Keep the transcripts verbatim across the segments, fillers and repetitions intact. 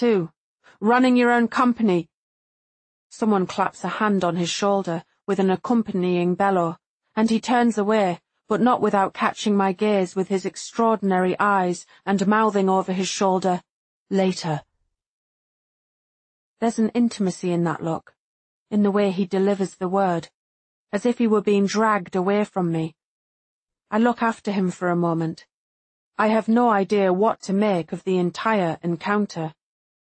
too. Running your own company. Someone claps a hand on his shoulder with an accompanying bellow, and he turns away, but not without catching my gaze with his extraordinary eyes and mouthing over his shoulder, "Later." There's an intimacy in that look, in the way he delivers the word, as if he were being dragged away from me. I look after him for a moment. I have no idea what to make of the entire encounter.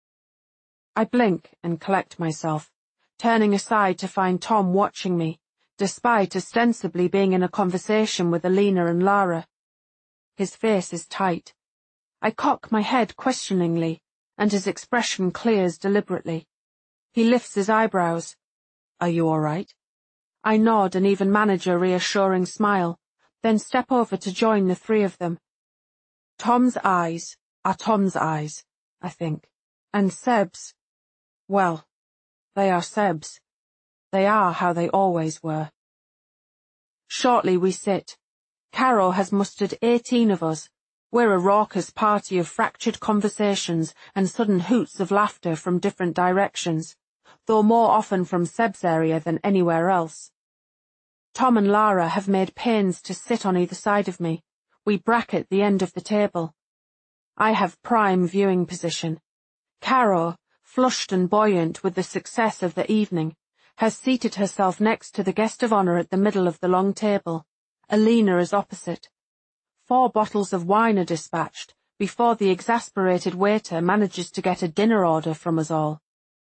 I blink and collect myself, turning aside to find Tom watching me, despite ostensibly being in a conversation with Alina and Lara. His face is tight. I cock my head questioningly, and his expression clears deliberately. He lifts his eyebrows. "Are you all right?" I nod and even manage a reassuring smile, then step over to join the three of them. Tom's eyes are Tom's eyes, I think, and Seb's, well, they are Seb's. They are how they always were. Shortly we sit. Caro has mustered eighteen of us. We're a raucous party of fractured conversations and sudden hoots of laughter from different directions, though more often from Seb's area than anywhere else. Tom and Lara have made pains to sit on either side of me. We bracket the end of the table. I have prime viewing position. Caro, flushed and buoyant with the success of the evening, has seated herself next to the guest of honour at the middle of the long table. Alina is opposite. Four bottles of wine are dispatched before the exasperated waiter manages to get a dinner order from us all.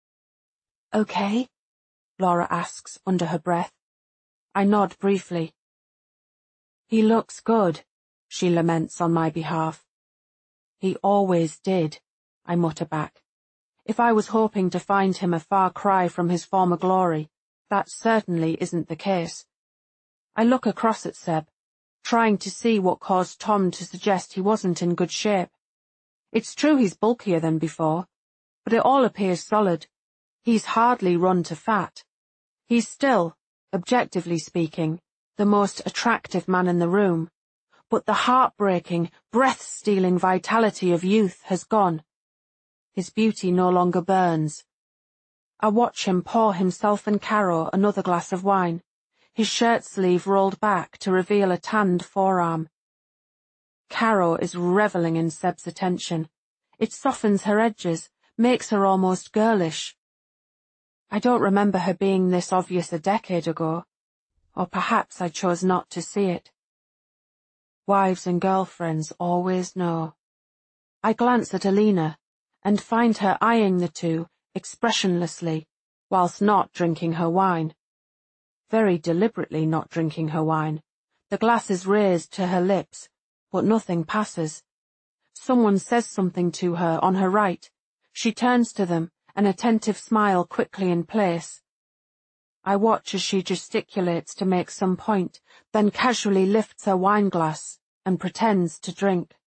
"Okay?" Laura asks under her breath. I nod briefly. "He looks good," she laments on my behalf. "He always did," I mutter back. If I was hoping to find him a far cry from his former glory, that certainly isn't the case. I look across at Seb, trying to see what caused Tom to suggest he wasn't in good shape. It's true he's bulkier than before, but it all appears solid. He's hardly run to fat. He's still, objectively speaking, the most attractive man in the room, but the heartbreaking, breath-stealing vitality of youth has gone. His beauty no longer burns. I watch him pour himself and Caro another glass of wine, his shirt sleeve rolled back to reveal a tanned forearm. Caro is revelling in Seb's attention. It softens her edges, makes her almost girlish. I don't remember her being this obvious a decade ago, or perhaps I chose not to see it. Wives and girlfriends always know. I glance at Alina, and find her eyeing the two expressionlessly, whilst not drinking her wine. Very deliberately not drinking her wine. The glass is raised to her lips, but nothing passes. Someone says something to her on her right. She turns to them, an attentive smile quickly in place. I watch as she gesticulates to make some point, then casually lifts her wine glass and pretends to drink.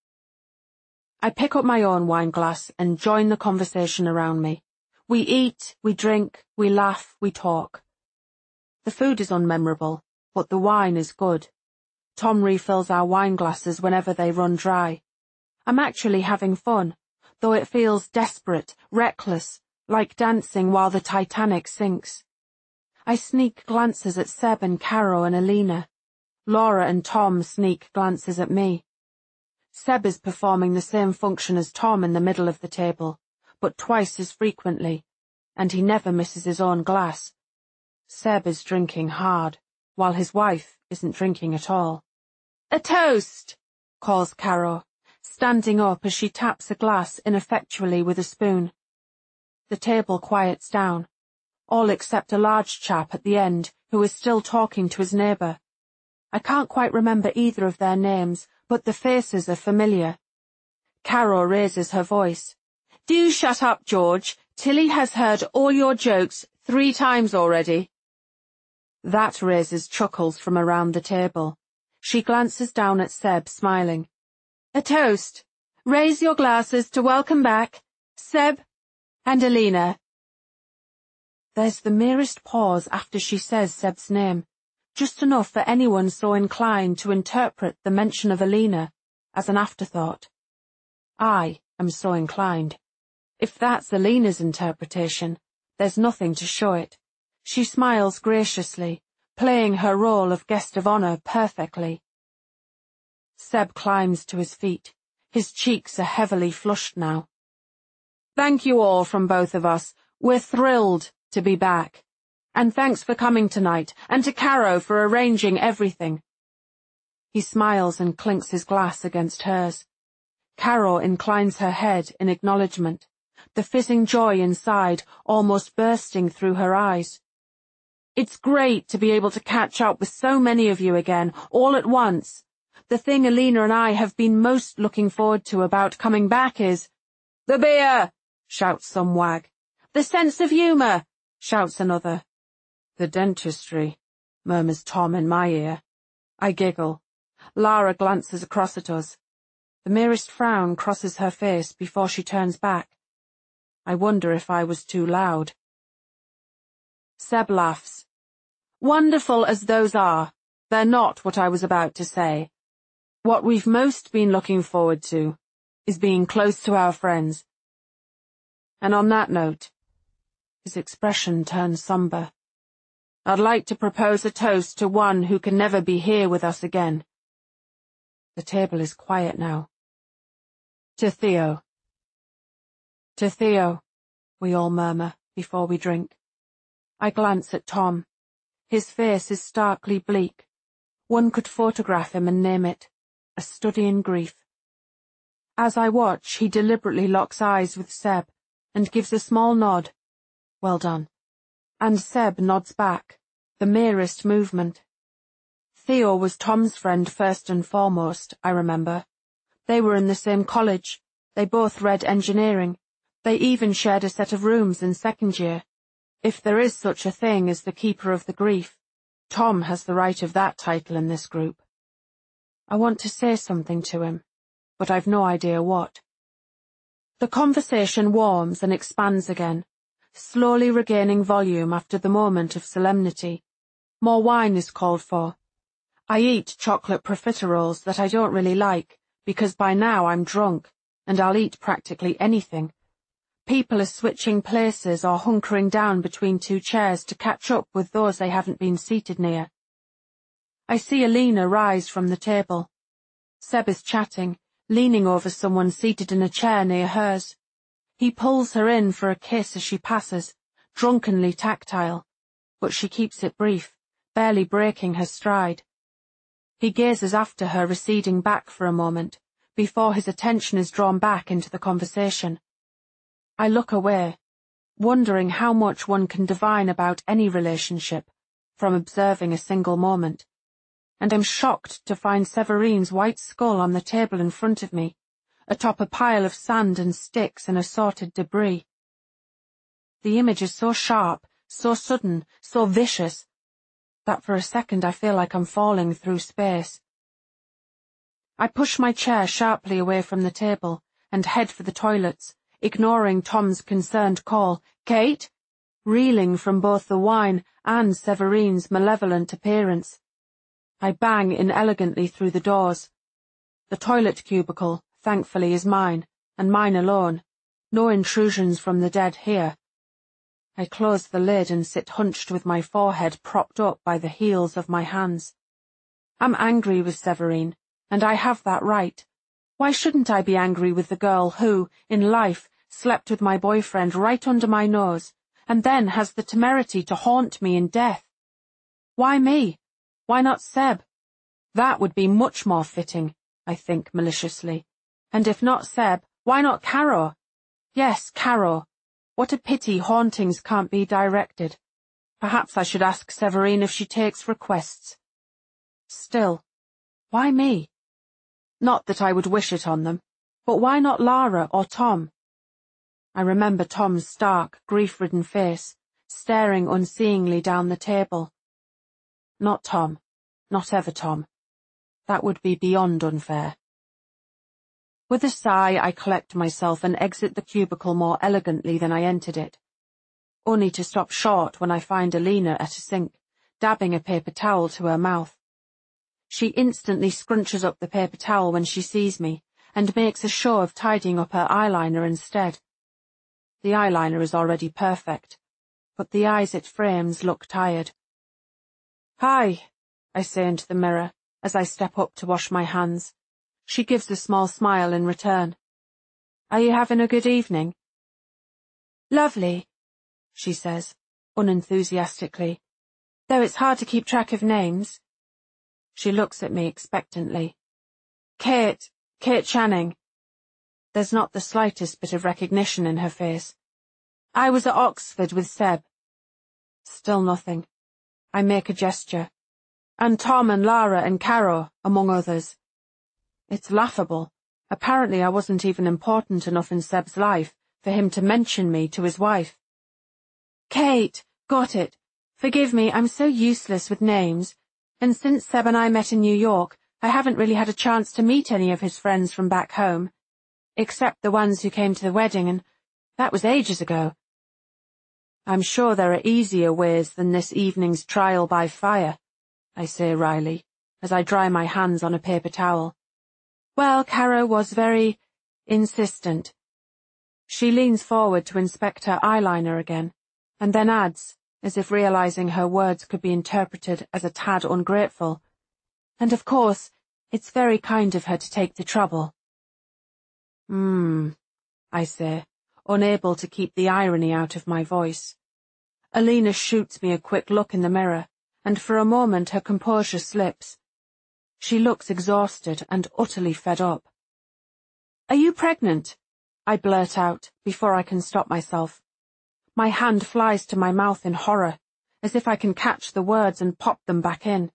I pick up my own wine glass and join the conversation around me. We eat, we drink, we laugh, we talk. The food is unmemorable, but the wine is good. Tom refills our wine glasses whenever they run dry. I'm actually having fun, though it feels desperate, reckless, like dancing while the Titanic sinks. I sneak glances at Seb and Caro and Alina. Laura and Tom sneak glances at me. Seb is performing the same function as Tom in the middle of the table, but twice as frequently, and he never misses his own glass. Seb is drinking hard, while his wife isn't drinking at all. "A toast!" calls Caro, standing up as she taps a glass ineffectually with a spoon. The table quiets down, all except a large chap at the end who is still talking to his neighbour. I can't quite remember either of their names, but the faces are familiar. Caro raises her voice. "Do shut up, George. Tilly has heard all your jokes three times already." That raises chuckles from around the table. She glances down at Seb, smiling. "A toast. Raise your glasses to welcome back Seb and Alina." There's the merest pause after she says Seb's name, just enough for anyone so inclined to interpret the mention of Alina as an afterthought. I am so inclined. If that's Alina's interpretation, there's nothing to show it. She smiles graciously, playing her role of guest of honor perfectly. Seb climbs to his feet. His cheeks are heavily flushed now. Thank you all from both of us. We're thrilled to be back. And thanks for coming tonight, and to Caro for arranging everything. He smiles and clinks his glass against hers. Caro inclines her head in acknowledgement, the fizzing joy inside almost bursting through her eyes. It's great to be able to catch up with so many of you again, all at once. The thing Alina and I have been most looking forward to about coming back is— "The beer!" shouts some wag. "The sense of humour!" shouts another. "The dentistry," murmurs Tom in my ear. I giggle. Lara glances across at us. The merest frown crosses her face before she turns back. I wonder if I was too loud. Seb laughs. Wonderful as those are, they're not what I was about to say. What we've most been looking forward to is being close to our friends. And on that note, his expression turns somber. I'd like to propose a toast to one who can never be here with us again. The table is quiet now. To Theo. To Theo, we all murmur before we drink. I glance at Tom. His face is starkly bleak. One could photograph him and name it, a study in grief. As I watch, he deliberately locks eyes with Seb and gives a small nod. Well done. And Seb nods back, the merest movement. Theo was Tom's friend first and foremost, I remember. They were in the same college. They both read engineering. They even shared a set of rooms in second year. If there is such a thing as the keeper of the grief, Tom has the right of that title in this group. I want to say something to him, but I've no idea what. The conversation warms and expands again, slowly regaining volume after the moment of solemnity. More wine is called for. I eat chocolate profiteroles that I don't really like, because by now I'm drunk, and I'll eat practically anything. People are switching places or hunkering down between two chairs to catch up with those they haven't been seated near. I see Alina rise from the table. Seb is chatting, leaning over someone seated in a chair near hers. He pulls her in for a kiss as she passes, drunkenly tactile, but she keeps it brief, barely breaking her stride. He gazes after her receding back for a moment, before his attention is drawn back into the conversation. I look away, wondering how much one can divine about any relationship from observing a single moment, and am shocked to find Severine's white skull on the table in front of me, atop a pile of sand and sticks and assorted debris. The image is so sharp, so sudden, so vicious, that for a second I feel like I'm falling through space. I push my chair sharply away from the table and head for the toilets, ignoring Tom's concerned call, "Kate?" reeling from both the wine and Severine's malevolent appearance. I bang inelegantly through the doors. The toilet cubicle, thankfully, is mine, and mine alone. No intrusions from the dead here. I close the lid and sit hunched with my forehead propped up by the heels of my hands. I'm angry with Severine, and I have that right. Why shouldn't I be angry with the girl who, in life, slept with my boyfriend right under my nose, and then has the temerity to haunt me in death? Why me? Why not Seb? That would be much more fitting, I think maliciously. And if not Seb, why not Caro? Yes, Caro. What a pity hauntings can't be directed. Perhaps I should ask Severine if she takes requests. Still, why me? Not that I would wish it on them, but why not Lara or Tom? I remember Tom's stark, grief-ridden face, staring unseeingly down the table. Not Tom. Not ever Tom. That would be beyond unfair. With a sigh, I collect myself and exit the cubicle more elegantly than I entered it, only to stop short when I find Alina at a sink, dabbing a paper towel to her mouth. She instantly scrunches up the paper towel when she sees me, and makes a show of tidying up her eyeliner instead. The eyeliner is already perfect, but the eyes it frames look tired. "Hi," I say into the mirror as I step up to wash my hands. She gives a small smile in return. "Are you having a good evening?" "Lovely," she says, unenthusiastically, though it's hard to keep track of names. She looks at me expectantly. "Kate, Kate Channing." There's not the slightest bit of recognition in her face. "I was at Oxford with Seb." Still nothing. I make a gesture. "And Tom and Lara and Caro, among others." It's laughable. Apparently I wasn't even important enough in Seb's life for him to mention me to his wife. "Kate, got it. Forgive me, I'm so useless with names. And since Seb and I met in New York, I haven't really had a chance to meet any of his friends from back home. Except the ones who came to the wedding, and that was ages ago." "I'm sure there are easier ways than this evening's trial by fire," I say wryly, as I dry my hands on a paper towel. "Well, Caro was very insistent." She leans forward to inspect her eyeliner again, and then adds, as if realizing her words could be interpreted as a tad ungrateful, "And of course, it's very kind of her to take the trouble." Hmm, I say, unable to keep the irony out of my voice. Alina shoots me a quick look in the mirror, and for a moment her composure slips. She looks exhausted and utterly fed up. "Are you pregnant?" I blurt out, before I can stop myself. My hand flies to my mouth in horror, as if I can catch the words and pop them back in.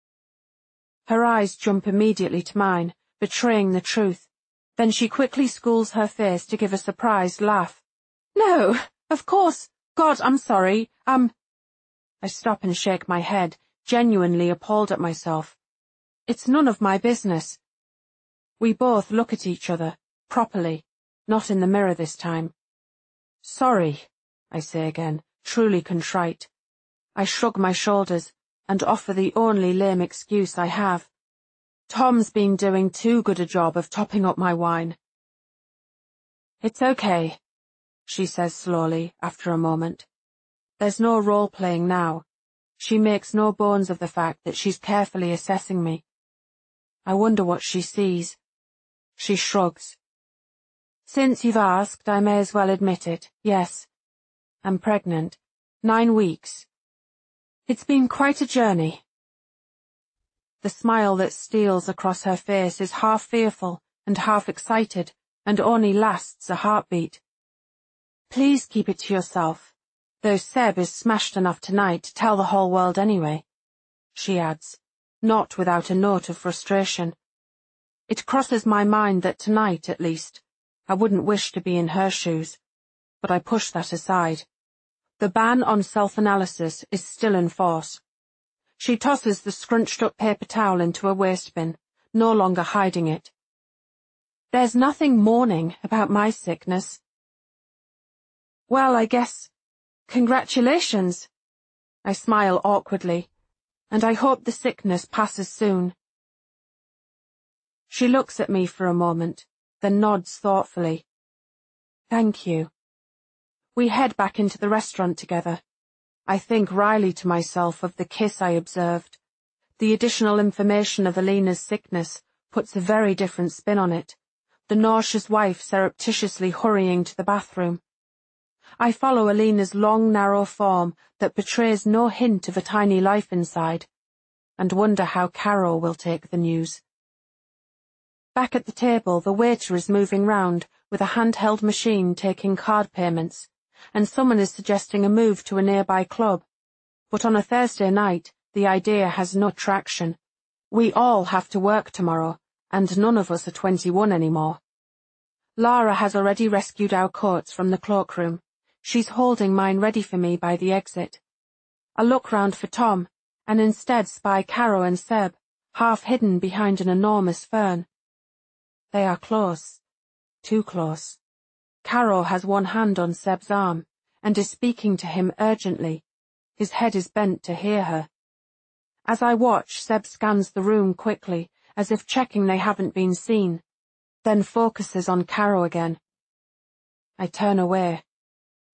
Her eyes jump immediately to mine, betraying the truth. Then she quickly schools her face to give a surprised laugh. "No, of course. God, I'm sorry. Um..." I stop and shake my head, genuinely appalled at myself. It's none of my business. We both look at each other, properly, not in the mirror this time. "Sorry," I say again, truly contrite. I shrug my shoulders and offer the only lame excuse I have. Tom's been doing too good a job of topping up my wine. "It's okay," she says slowly, after a moment. There's no role-playing now. She makes no bones of the fact that she's carefully assessing me. I wonder what she sees. She shrugs. "Since you've asked, I may as well admit it. Yes, I'm pregnant. Nine weeks. It's been quite a journey." The smile that steals across her face is half fearful and half excited, and only lasts a heartbeat. "Please keep it to yourself, though Seb is smashed enough tonight to tell the whole world anyway," she adds, not without a note of frustration. It crosses my mind that tonight, at least, I wouldn't wish to be in her shoes, but I push that aside. The ban on self-analysis is still in force. She tosses the scrunched-up paper towel into a waste bin, no longer hiding it. "There's nothing mourning about my sickness." "Well, I guess, congratulations." I smile awkwardly, and I hope the sickness passes soon. She looks at me for a moment, then nods thoughtfully. "Thank you." We head back into the restaurant together. I think wryly to myself of the kiss I observed. The additional information of Alina's sickness puts a very different spin on it, the nauseous wife surreptitiously hurrying to the bathroom. I follow Alina's long, narrow form that betrays no hint of a tiny life inside, and wonder how Caro will take the news. Back at the table, the waiter is moving round with a handheld machine taking card payments, and someone is suggesting a move to a nearby club. But on a Thursday night, the idea has no traction. We all have to work tomorrow, and none of us are twenty-one anymore. Lara has already rescued our coats from the cloakroom. She's holding mine ready for me by the exit. I look round for Tom, and instead spy Caro and Seb, half hidden behind an enormous fern. They are close. Too close. Caro has one hand on Seb's arm, and is speaking to him urgently. His head is bent to hear her. As I watch, Seb scans the room quickly, as if checking they haven't been seen, then focuses on Caro again. I turn away,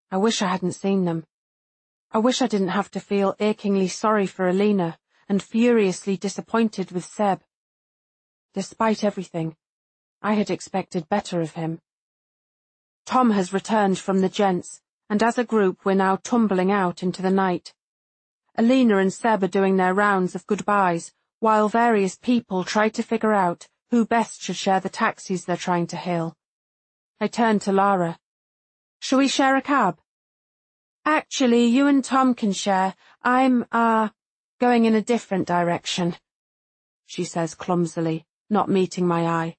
I wish I hadn't seen them. I wish I didn't have to feel achingly sorry for Alina and furiously disappointed with Seb. Despite everything, I had expected better of him. Tom has returned from the gents, and as a group we're now tumbling out into the night. Alina and Seb are doing their rounds of goodbyes, while various people try to figure out who best should share the taxis they're trying to hail. I turn to Lara. Shall we share a cab? Actually, you and Tom can share. I'm, uh, going in a different direction, she says clumsily, not meeting my eye.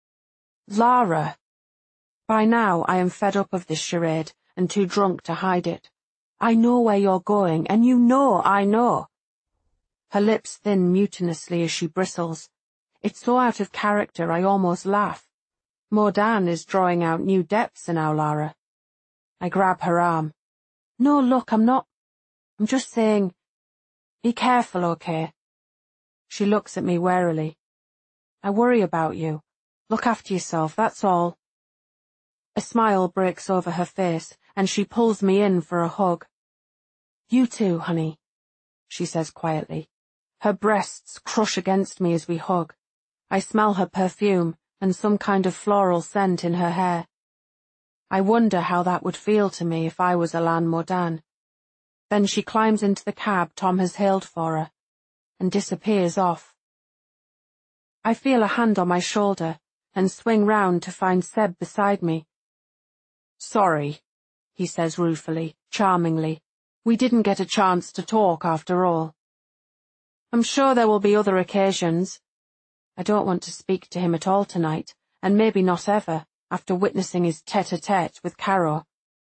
Lara. By now I am fed up of this charade and too drunk to hide it. I know where you're going, and you know I know. Her lips thin mutinously as she bristles. It's so out of character I almost laugh. Mordan is drawing out new depths in our Lara. I grab her arm. No, look, I'm not. I'm just saying, be careful, okay? She looks at me warily. I worry about you. Look after yourself, that's all. A smile breaks over her face, and she pulls me in for a hug. You too, honey, she says quietly. Her breasts crush against me as we hug. I smell her perfume and some kind of floral scent in her hair. I wonder how that would feel to me if I was Alain Mordan. Then she climbs into the cab Tom has hailed for her, and disappears off. I feel a hand on my shoulder, and swing round to find Seb beside me. Sorry, he says ruefully, charmingly. We didn't get a chance to talk after all. I'm sure there will be other occasions. I don't want to speak to him at all tonight, and maybe not ever, after witnessing his tete-a-tete with Caro.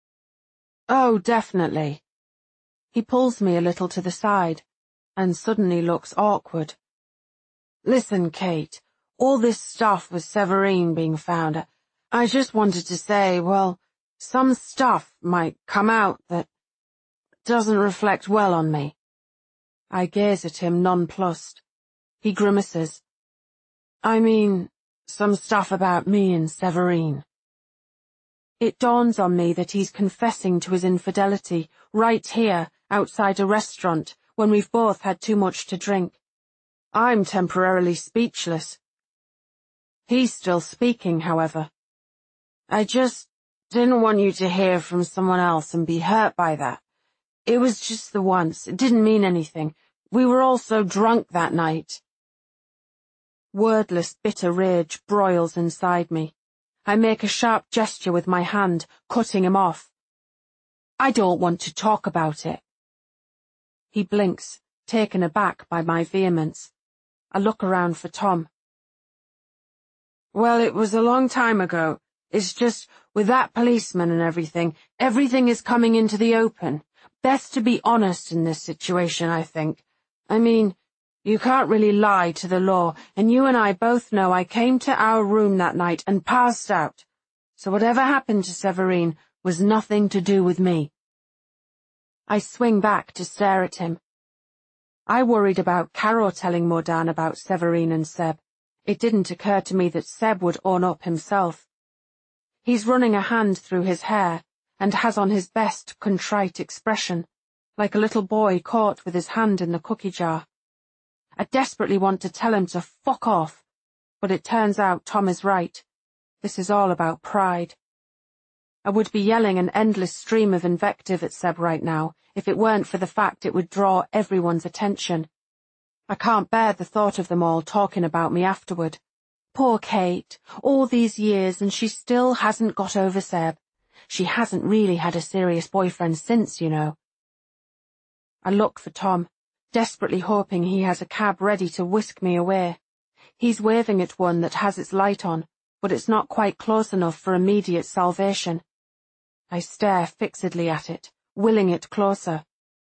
Oh, definitely. He pulls me a little to the side, and suddenly looks awkward. Listen, Kate, all this stuff with Severine being found, I just wanted to say, well, some stuff might come out that doesn't reflect well on me. I gaze at him nonplussed. He grimaces. I mean, some stuff about me and Severine. It dawns on me that he's confessing to his infidelity right here, outside a restaurant, when we've both had too much to drink. I'm temporarily speechless. He's still speaking, however. I just didn't want you to hear from someone else and be hurt by that. It was just the once. It didn't mean anything. We were all so drunk that night. Wordless, bitter rage broils inside me. I make a sharp gesture with my hand, cutting him off. I don't want to talk about it. He blinks, taken aback by my vehemence. I look around for Tom. Well, it was a long time ago. It's just, with that policeman and everything, everything is coming into the open. Best to be honest in this situation, I think. I mean, you can't really lie to the law, and you and I both know I came to our room that night and passed out. So whatever happened to Severine was nothing to do with me. I swing back to stare at him. I worried about Caro telling Mordan about Severine and Seb. It didn't occur to me that Seb would own up himself. He's running a hand through his hair, and has on his best contrite expression, like a little boy caught with his hand in the cookie jar. I desperately want to tell him to fuck off, but it turns out Tom is right. This is all about pride. I would be yelling an endless stream of invective at Seb right now, if it weren't for the fact it would draw everyone's attention. I can't bear the thought of them all talking about me afterward. Poor Kate, all these years and she still hasn't got over Seb. She hasn't really had a serious boyfriend since, you know. I look for Tom, desperately hoping he has a cab ready to whisk me away. He's waving at one that has its light on, but it's not quite close enough for immediate salvation. I stare fixedly at it, willing it closer.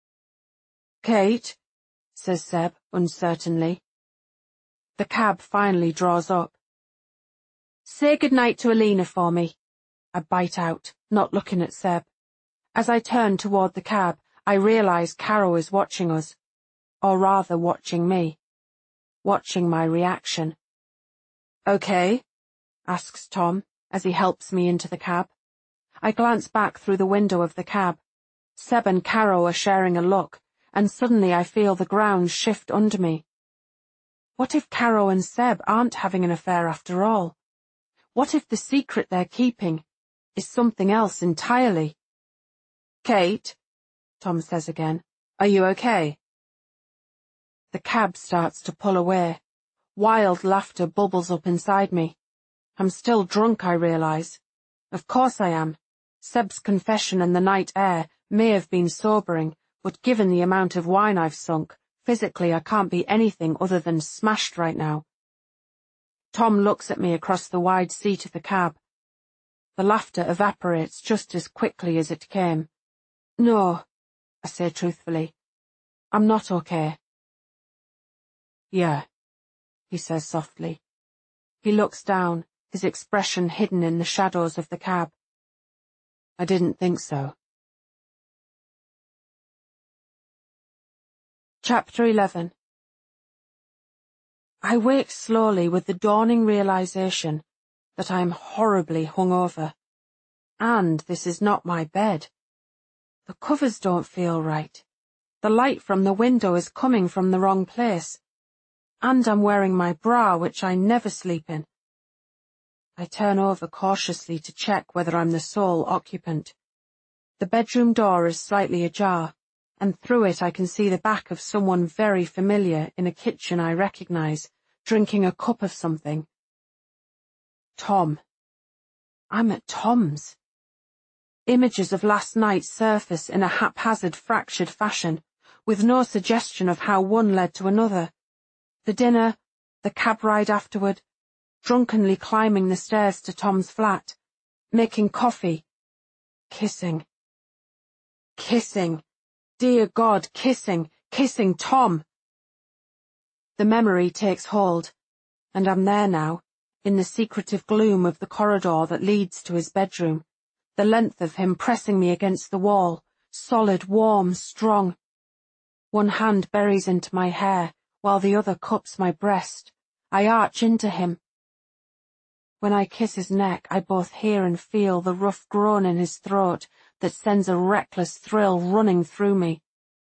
Kate, says Seb uncertainly. The cab finally draws up. Say goodnight to Alina for me. I bite out, not looking at Seb. As I turn toward the cab, I realize Caro is watching us. Or rather watching me. Watching my reaction. Okay, asks Tom, as he helps me into the cab. I glance back through the window of the cab. Seb and Caro are sharing a look, and suddenly I feel the ground shift under me. What if Caro and Seb aren't having an affair after all? What if the secret they're keeping is something else entirely? "Kate," Tom says again, "are you okay?" The cab starts to pull away. Wild laughter bubbles up inside me. I'm still drunk, I realise. Of course I am. Seb's confession and the night air may have been sobering, but given the amount of wine I've sunk, physically I can't be anything other than smashed right now. Tom looks at me across the wide seat of the cab. The laughter evaporates just as quickly as it came. "No," I say truthfully. "I'm not okay." "Yeah," he says softly. He looks down, his expression hidden in the shadows of the cab. "I didn't think so." Chapter eleven. I wake slowly with the dawning realization that I am horribly hungover. And this is not my bed. The covers don't feel right. The light from the window is coming from the wrong place. And I'm wearing my bra, which I never sleep in. I turn over cautiously to check whether I'm the sole occupant. The bedroom door is slightly ajar, and through it I can see the back of someone very familiar in a kitchen I recognize, drinking a cup of something. Tom. I'm at Tom's. Images of last night surface in a haphazard, fractured fashion, with no suggestion of how one led to another. The dinner, the cab ride afterward, drunkenly climbing the stairs to Tom's flat, making coffee, kissing. Kissing. Dear God, kissing, kissing Tom. The memory takes hold, and I'm there now, in the secretive gloom of the corridor that leads to his bedroom, the length of him pressing me against the wall, solid, warm, strong. One hand buries into my hair, while the other cups my breast. I arch into him. When I kiss his neck, I both hear and feel the rough groan in his throat that sends a reckless thrill running through me.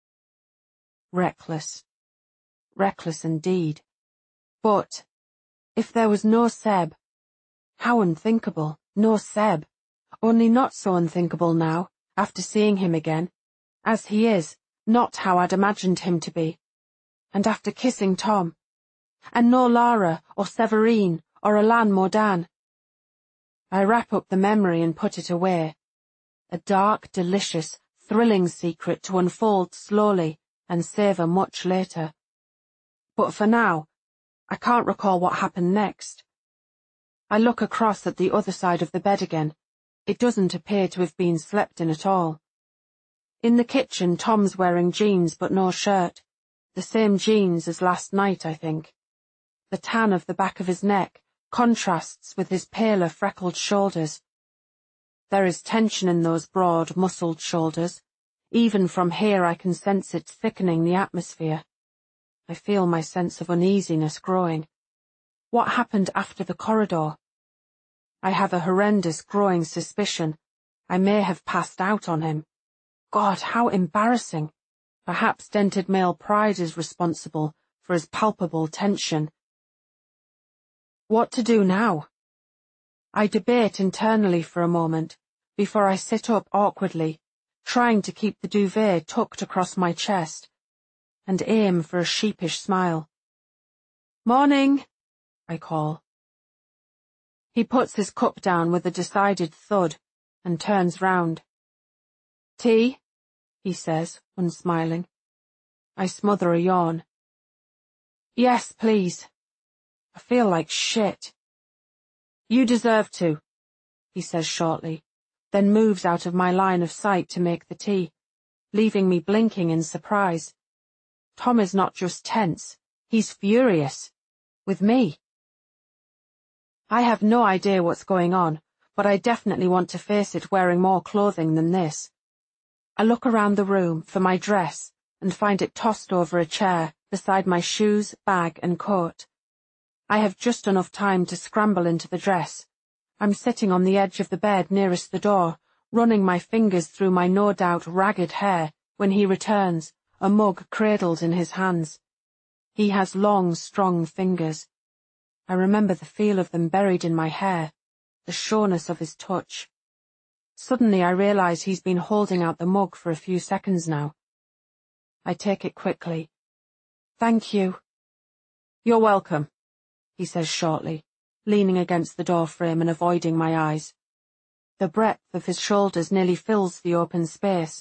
Reckless. Reckless indeed. But, if there was no Seb, how unthinkable, no Seb, only not so unthinkable now, after seeing him again, as he is, not how I'd imagined him to be, and after kissing Tom, and no Lara, or Severine, or Alain Mordan. I wrap up the memory and put it away. A dark, delicious, thrilling secret to unfold slowly and savour much later. But for now, I can't recall what happened next. I look across at the other side of the bed again. It doesn't appear to have been slept in at all. In the kitchen, Tom's wearing jeans but no shirt. The same jeans as last night, I think. The tan of the back of his neck contrasts with his paler, freckled shoulders. There is tension in those broad, muscled shoulders. Even from here I can sense it thickening the atmosphere. I feel my sense of uneasiness growing. What happened after the corridor? I have a horrendous growing suspicion I may have passed out on him. God, how embarrassing. Perhaps dented male pride is responsible for his palpable tension. What to do now? I debate internally for a moment, before I sit up awkwardly, trying to keep the duvet tucked across my chest, and aim for a sheepish smile. "Morning," I call. He puts his cup down with a decided thud, and turns round. "Tea?" he says, unsmiling. I smother a yawn. "Yes, please. I feel like shit." "You deserve to," he says shortly, then moves out of my line of sight to make the tea, leaving me blinking in surprise. Tom is not just tense, he's furious. With me. I have no idea what's going on, but I definitely want to face it wearing more clothing than this. I look around the room for my dress and find it tossed over a chair beside my shoes, bag, and coat. I have just enough time to scramble into the dress. I'm sitting on the edge of the bed nearest the door, running my fingers through my no doubt ragged hair, when he returns, a mug cradled in his hands. He has long, strong fingers. I remember the feel of them buried in my hair, the sureness of his touch. Suddenly I realize he's been holding out the mug for a few seconds now. I take it quickly. Thank you. You're welcome, he says shortly, leaning against the door frame and avoiding my eyes. The breadth of his shoulders nearly fills the open space.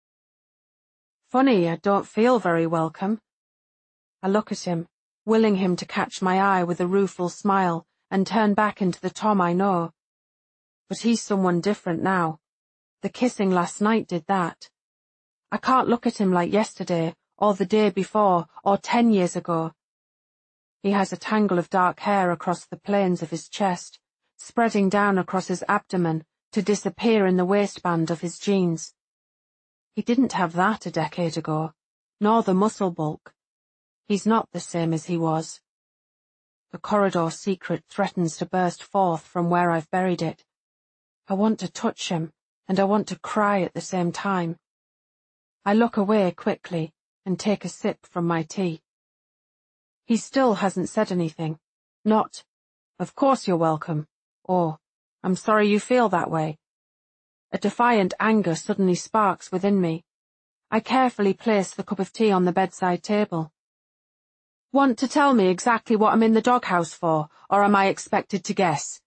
Funny, I don't feel very welcome. I look at him, willing him to catch my eye with a rueful smile and turn back into the Tom I know. But he's someone different now. The kissing last night did that. I can't look at him like yesterday, or the day before, or ten years ago. He has a tangle of dark hair across the planes of his chest, spreading down across his abdomen to disappear in the waistband of his jeans. He didn't have that a decade ago, nor the muscle bulk. He's not the same as he was. The corridor secret threatens to burst forth from where I've buried it. I want to touch him, and I want to cry at the same time. I look away quickly and take a sip from my tea. He still hasn't said anything. Not, "Of course you're welcome," or, "I'm sorry you feel that way." A defiant anger suddenly sparks within me. I carefully place the cup of tea on the bedside table. Want to tell me exactly what I'm in the doghouse for, or am I expected to guess?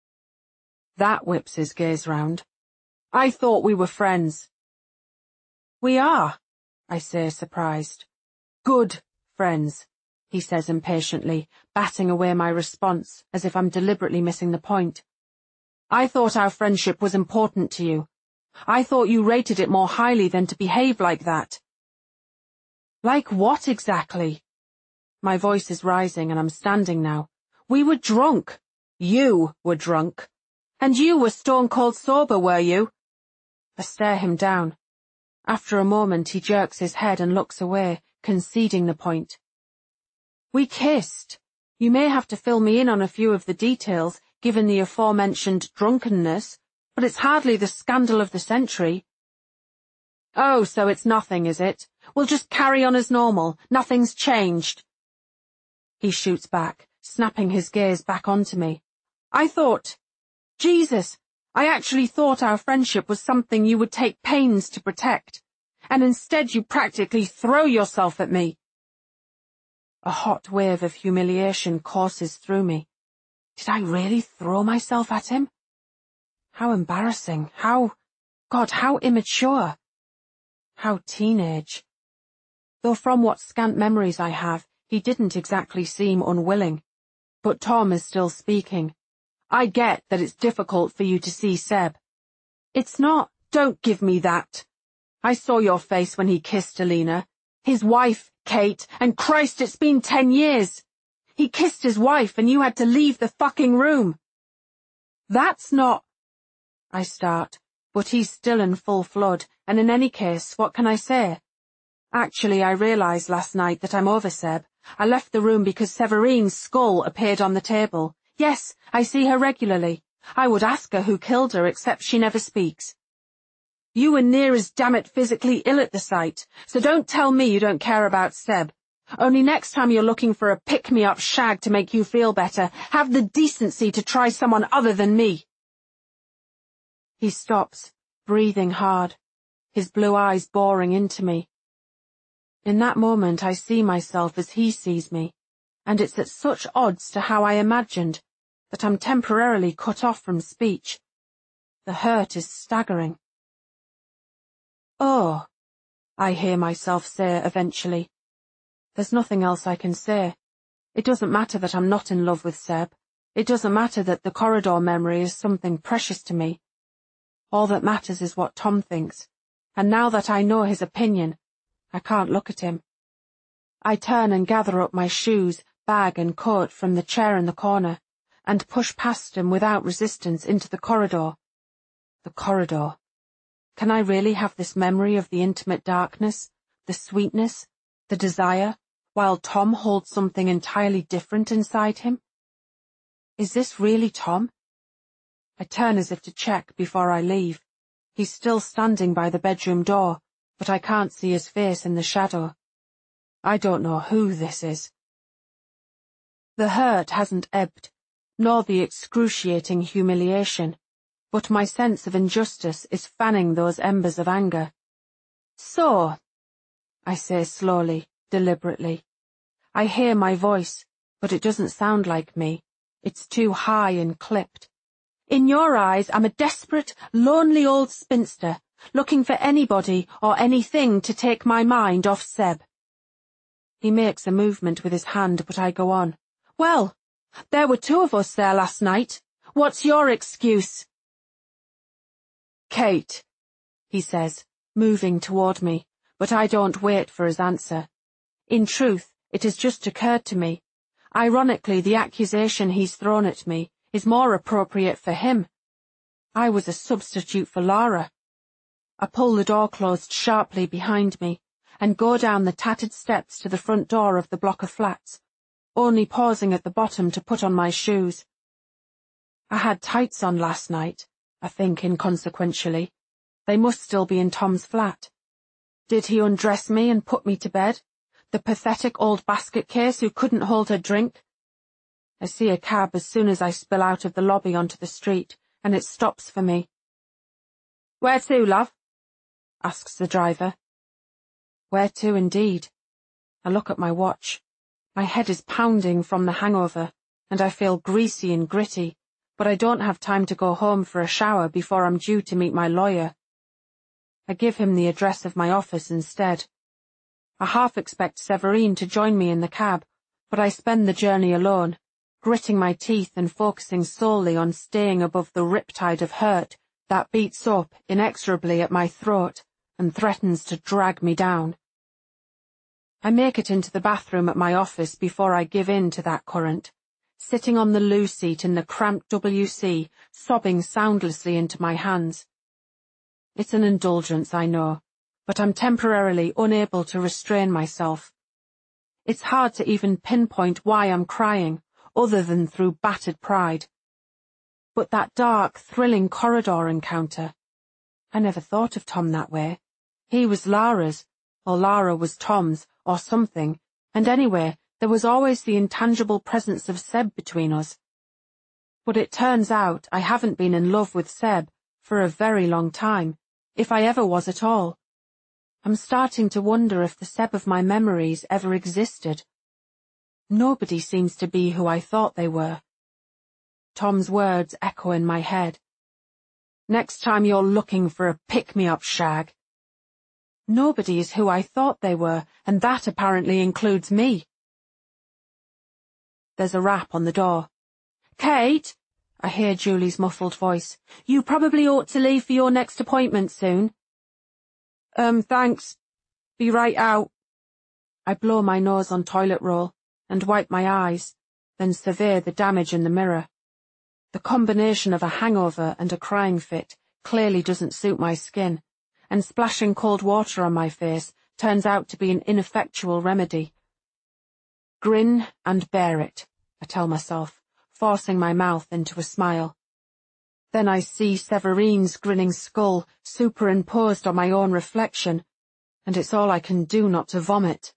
That whips his gaze round. I thought we were friends. We are, I say, surprised. Good friends, he says impatiently, batting away my response as if I'm deliberately missing the point. I thought our friendship was important to you. I thought you rated it more highly than to behave like that. Like what exactly? My voice is rising and I'm standing now. We were drunk. You were drunk. And you were stone cold sober, were you? I stare him down. After a moment he jerks his head and looks away, conceding the point. We kissed. You may have to fill me in on a few of the details, given the aforementioned drunkenness, but it's hardly the scandal of the century. Oh, so it's nothing, is it? We'll just carry on as normal. Nothing's changed. He shoots back, snapping his gaze back onto me. I thought, Jesus, I actually thought our friendship was something you would take pains to protect, and instead you practically throw yourself at me. A hot wave of humiliation courses through me. Did I really throw myself at him? How embarrassing, how, God, how immature. How teenage. Though from what scant memories I have, he didn't exactly seem unwilling. But Tom is still speaking. I get that it's difficult for you to see Seb. It's not, don't give me that. I saw your face when he kissed Alina. His wife, Kate, and Christ, it's been ten years. He kissed his wife and you had to leave the fucking room. That's not... I start, but he's still in full flood, and in any case, what can I say? Actually, I realised last night that I'm over Seb. I left the room because Severine's skull appeared on the table. Yes, I see her regularly. I would ask her who killed her, except she never speaks. You were near as damn it physically ill at the sight, so don't tell me you don't care about Seb. Only next time you're looking for a pick-me-up shag to make you feel better, have the decency to try someone other than me. He stops, breathing hard, his blue eyes boring into me. In that moment I see myself as he sees me, and it's at such odds to how I imagined that I'm temporarily cut off from speech. The hurt is staggering. Oh, I hear myself say eventually. There's nothing else I can say. It doesn't matter that I'm not in love with Seb. It doesn't matter that the corridor memory is something precious to me. All that matters is what Tom thinks, and now that I know his opinion, I can't look at him. I turn and gather up my shoes, bag and coat from the chair in the corner, and push past him without resistance into the corridor. The corridor. Can I really have this memory of the intimate darkness, the sweetness, the desire, while Tom holds something entirely different inside him? Is this really Tom? I turn as if to check before I leave. He's still standing by the bedroom door, but I can't see his face in the shadow. I don't know who this is. The hurt hasn't ebbed, nor the excruciating humiliation, but my sense of injustice is fanning those embers of anger. So, I say slowly, deliberately. I hear my voice, but it doesn't sound like me. It's too high and clipped. In your eyes, I'm a desperate, lonely old spinster, looking for anybody or anything to take my mind off Seb. He makes a movement with his hand, but I go on. Well, there were two of us there last night. What's your excuse? Kate, he says, moving toward me, but I don't wait for his answer. In truth, it has just occurred to me. Ironically, the accusation he's thrown at me is more appropriate for him. I was a substitute for Lara. I pull the door closed sharply behind me and go down the tattered steps to the front door of the block of flats, only pausing at the bottom to put on my shoes. I had tights on last night, I think inconsequentially. They must still be in Tom's flat. Did he undress me and put me to bed? The pathetic old basket case who couldn't hold her drink? I see a cab as soon as I spill out of the lobby onto the street, and it stops for me. Where to, love? Asks the driver. Where to, indeed? I look at my watch. My head is pounding from the hangover, and I feel greasy and gritty, but I don't have time to go home for a shower before I'm due to meet my lawyer. I give him the address of my office instead. I half expect Severine to join me in the cab, but I spend the journey alone, gritting my teeth and focusing solely on staying above the riptide of hurt that beats up inexorably at my throat and threatens to drag me down. I make it into the bathroom at my office before I give in to that current, sitting on the loo seat in the cramped W C, sobbing soundlessly into my hands. It's an indulgence, I know, but I'm temporarily unable to restrain myself. It's hard to even pinpoint why I'm crying, other than through battered pride. But that dark, thrilling corridor encounter, I never thought of Tom that way. He was Lara's, or Lara was Tom's, or something, and anyway, there was always the intangible presence of Seb between us. But it turns out I haven't been in love with Seb for a very long time, if I ever was at all. I'm starting to wonder if the Seb of my memories ever existed. Nobody seems to be who I thought they were. Tom's words echo in my head. Next time you're looking for a pick-me-up, Shag. Nobody is who I thought they were, and that apparently includes me. There's a rap on the door. Kate, I hear Julie's muffled voice. You probably ought to leave for your next appointment soon. Um, thanks. Be right out. I blow my nose on toilet roll and wipe my eyes, then survey the damage in the mirror. The combination of a hangover and a crying fit clearly doesn't suit my skin, and splashing cold water on my face turns out to be an ineffectual remedy. Grin and bear it, I tell myself, forcing my mouth into a smile. Then I see Severine's grinning skull superimposed on my own reflection, and it's all I can do not to vomit.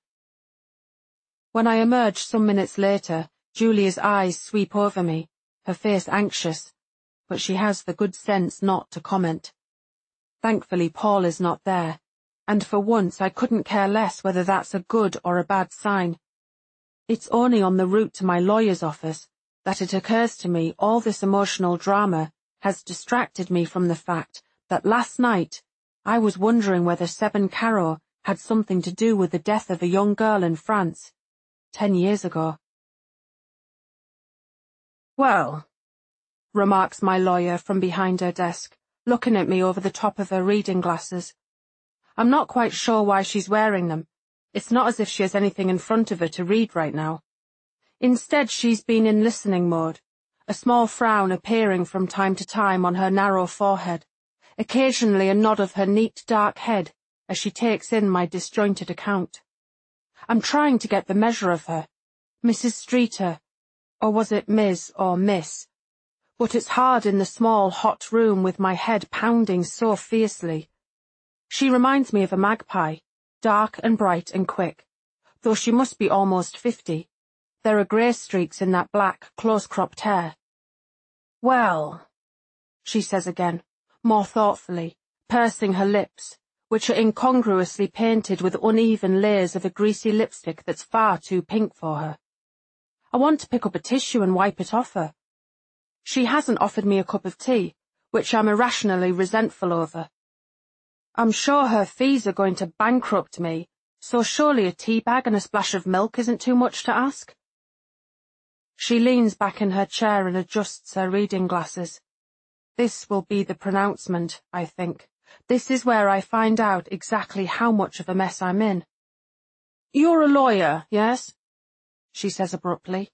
When I emerge some minutes later, Julia's eyes sweep over me, her face anxious, but she has the good sense not to comment. Thankfully, Paul is not there, and for once I couldn't care less whether that's a good or a bad sign. It's only on the route to my lawyer's office that it occurs to me all this emotional drama has distracted me from the fact that last night I was wondering whether Seb and Caro had something to do with the death of a young girl in France, ten years ago. Well, remarks my lawyer from behind her desk, looking at me over the top of her reading glasses. I'm not quite sure why she's wearing them. It's not as if she has anything in front of her to read right now. Instead, she's been in listening mode, a small frown appearing from time to time on her narrow forehead, occasionally a nod of her neat dark head as she takes in my disjointed account. I'm trying to get the measure of her. Missus Streeter, or was it Miz or Miss? but it's hard in the small, hot room with my head pounding so fiercely. She reminds me of a magpie, dark and bright and quick, though she must be almost fifty. There are grey streaks in that black, close-cropped hair. Well, she says again, more thoughtfully, pursing her lips, which are incongruously painted with uneven layers of a greasy lipstick that's far too pink for her. I want to pick up a tissue and wipe it off her. She hasn't offered me a cup of tea, which I'm irrationally resentful over. I'm sure her fees are going to bankrupt me, so surely a tea bag and a splash of milk isn't too much to ask. She leans back in her chair and adjusts her reading glasses. This will be the pronouncement, I think. This is where I find out exactly how much of a mess I'm in. You're a lawyer, yes? She says abruptly.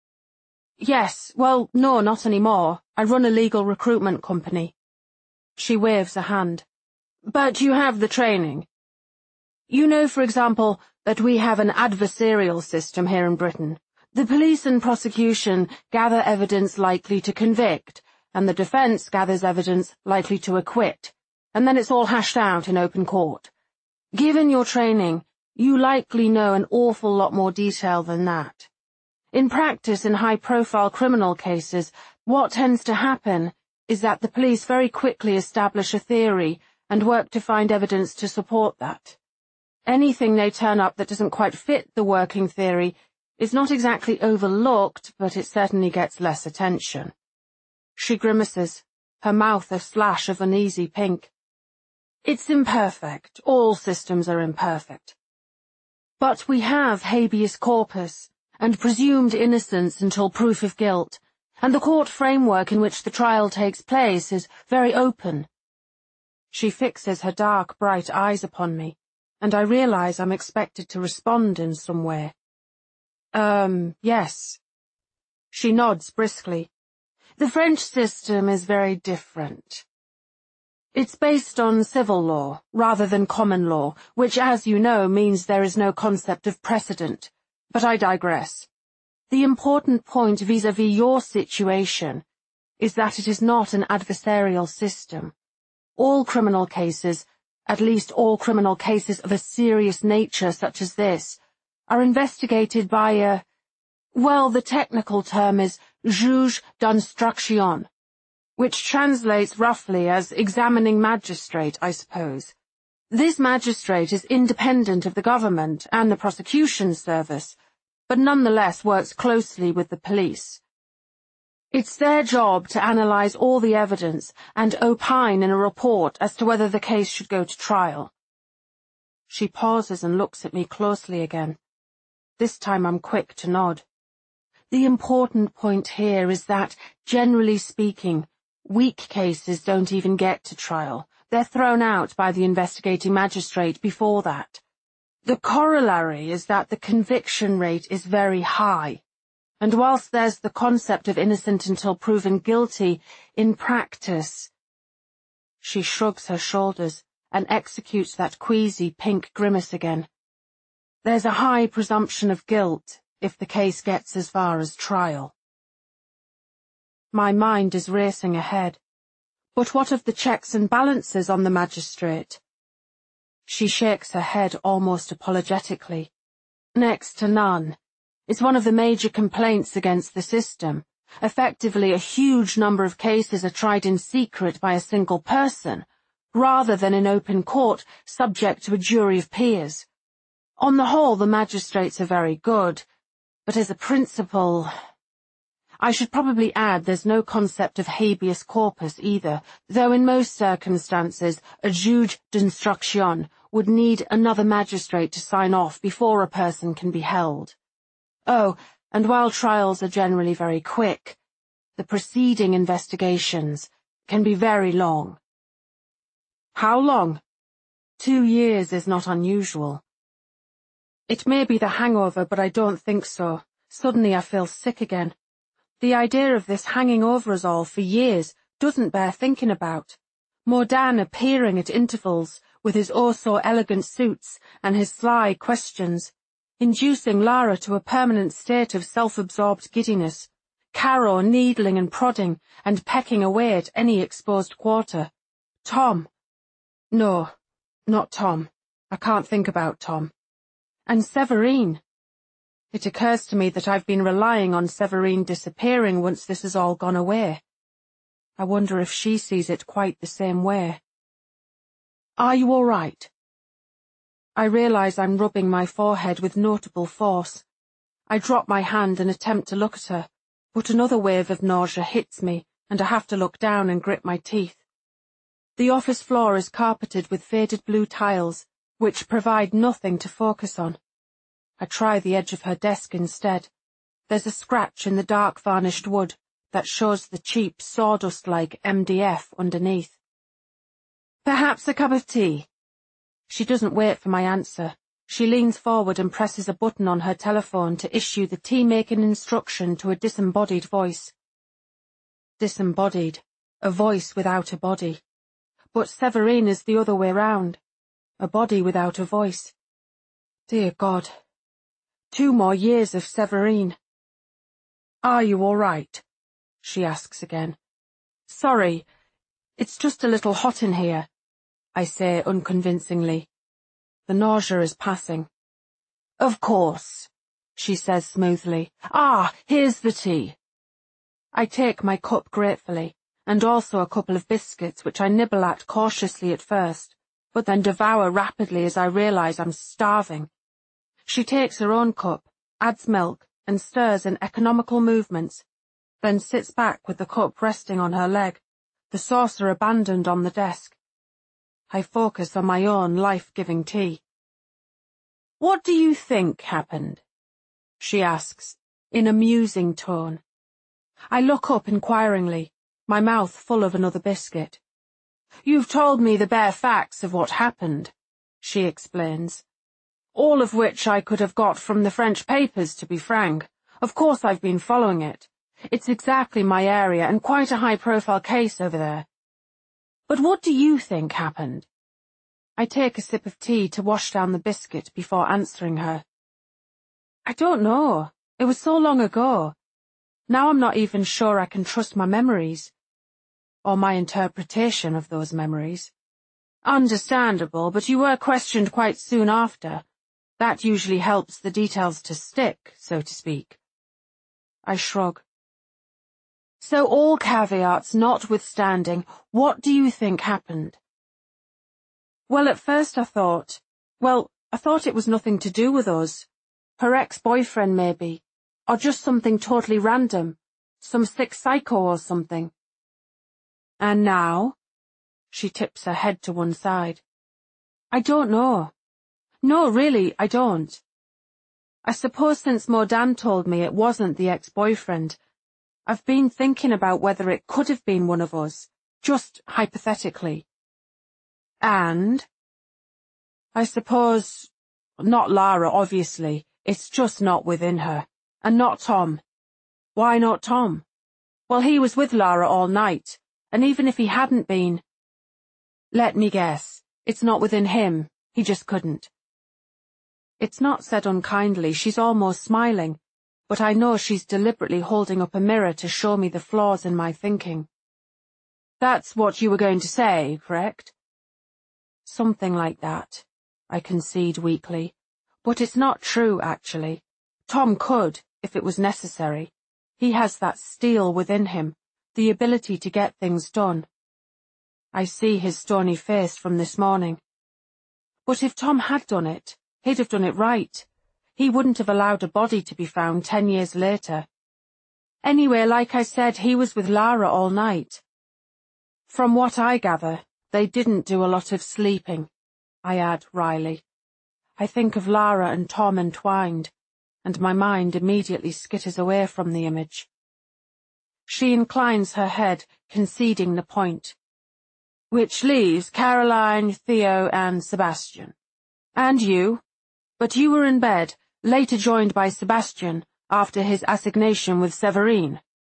Yes, well, no, not anymore. I run a legal recruitment company. She waves a hand. But you have the training. You know, for example, that we have an adversarial system here in Britain. The police and prosecution gather evidence likely to convict, and the defence gathers evidence likely to acquit, and then it's all hashed out in open court. Given your training, you likely know an awful lot more detail than that. In practice, in high-profile criminal cases, what tends to happen is that the police very quickly establish a theory and work to find evidence to support that. Anything they turn up that doesn't quite fit the working theory is not exactly overlooked, but it certainly gets less attention. She grimaces, her mouth a slash of uneasy pink. It's imperfect. All systems are imperfect. But we have habeas corpus, and presumed innocence until proof of guilt, and the court framework in which the trial takes place is very open. She fixes her dark, bright eyes upon me, and I realize I'm expected to respond in some way. Um, yes. She nods briskly. The French system is very different. It's based on civil law, rather than common law, which, as you know, means there is no concept of precedent. But I digress. The important point vis-à-vis your situation is that it is not an adversarial system. All criminal cases, at least all criminal cases of a serious nature such as this, are investigated by a, well, the technical term is juge d'instruction, which translates roughly as examining magistrate, I suppose. This magistrate is independent of the government and the prosecution service, but nonetheless works closely with the police. It's their job to analyze all the evidence and opine in a report as to whether the case should go to trial. She pauses and looks at me closely again. This time I'm quick to nod. The important point here is that, generally speaking, weak cases don't even get to trial. They're thrown out by the investigating magistrate before that. The corollary is that the conviction rate is very high, and whilst there's the concept of innocent until proven guilty, in practice... She shrugs her shoulders and executes that queasy pink grimace again. There's a high presumption of guilt if the case gets as far as trial. My mind is racing ahead. But what of the checks and balances on the magistrate? She shakes her head almost apologetically. Next to none. It's one of the major complaints against the system. Effectively, a huge number of cases are tried in secret by a single person, rather than in open court, subject to a jury of peers. On the whole, the magistrates are very good, but as a principle... I should probably add there's no concept of habeas corpus either, though in most circumstances a juge d'instruction would need another magistrate to sign off before a person can be held. Oh, and while trials are generally very quick, the preceding investigations can be very long. How long? Two years is not unusual. It may be the hangover, but I don't think so. Suddenly I feel sick again. The idea of this hanging over us all for years doesn't bear thinking about. Mordan appearing at intervals with his oh-so-elegant suits and his sly questions, inducing Lara to a permanent state of self-absorbed giddiness, Caro needling and prodding and pecking away at any exposed quarter. Tom. No, not Tom. I can't think about Tom. And Séverine. It occurs to me that I've been relying on Séverine disappearing once this has all gone away. I wonder if she sees it quite the same way. Are you all right? I realise I'm rubbing my forehead with notable force. I drop my hand and attempt to look at her, but another wave of nausea hits me, and I have to look down and grit my teeth. The office floor is carpeted with faded blue tiles, which provide nothing to focus on. I try the edge of her desk instead. There's a scratch in the dark varnished wood that shows the cheap sawdust-like M D F underneath. Perhaps a cup of tea? She doesn't wait for my answer. She leans forward and presses a button on her telephone to issue the tea-making instruction to a disembodied voice. Disembodied. A voice without a body. But Séverine is the other way round. A body without a voice. Dear God. Two more years of Séverine. Are you all right? She asks again. Sorry, it's just a little hot in here, I say unconvincingly. The nausea is passing. Of course, she says smoothly. Ah, here's the tea. I take my cup gratefully, and also a couple of biscuits which I nibble at cautiously at first, but then devour rapidly as I realise I'm starving. She takes her own cup, adds milk, and stirs in economical movements, then sits back with the cup resting on her leg, the saucer abandoned on the desk. I focus on my own life-giving tea. What do you think happened? She asks, in a musing tone. I look up inquiringly, my mouth full of another biscuit. You've told me the bare facts of what happened, she explains. All of which I could have got from the French papers, to be frank. Of course I've been following it. It's exactly my area and quite a high-profile case over there. But what do you think happened? I take a sip of tea to wash down the biscuit before answering her. I don't know. It was so long ago. Now I'm not even sure I can trust my memories. Or my interpretation of those memories. Understandable, but you were questioned quite soon after. That usually helps the details to stick, so to speak. I shrug. So all caveats notwithstanding, what do you think happened? Well, at first I thought, well, I thought it was nothing to do with us. Her ex-boyfriend, maybe. Or just something totally random. Some sick psycho or something. And now? She tips her head to one side. I don't know. No, really, I don't. I suppose since Modan told me it wasn't the ex-boyfriend, I've been thinking about whether it could have been one of us, just hypothetically. And? I suppose, not Lara, obviously, it's just not within her. And not Tom. Why not Tom? Well, he was with Lara all night, and even if he hadn't been... Let me guess, it's not within him, he just couldn't. It's not said unkindly, she's almost smiling, but I know she's deliberately holding up a mirror to show me the flaws in my thinking. That's what you were going to say, correct? Something like that, I concede weakly. But it's not true, actually. Tom could, if it was necessary. He has that steel within him, the ability to get things done. I see his stony face from this morning. But if Tom had done it, he'd have done it right. He wouldn't have allowed a body to be found ten years later. Anyway, like I said, he was with Lara all night. From what I gather, they didn't do a lot of sleeping, I add wryly. I think of Lara and Tom entwined, and my mind immediately skitters away from the image. She inclines her head, conceding the point. Which leaves Caroline, Theo, and Sebastian. And you. But you were in bed, later joined by Sebastian, after his assignation with Séverine.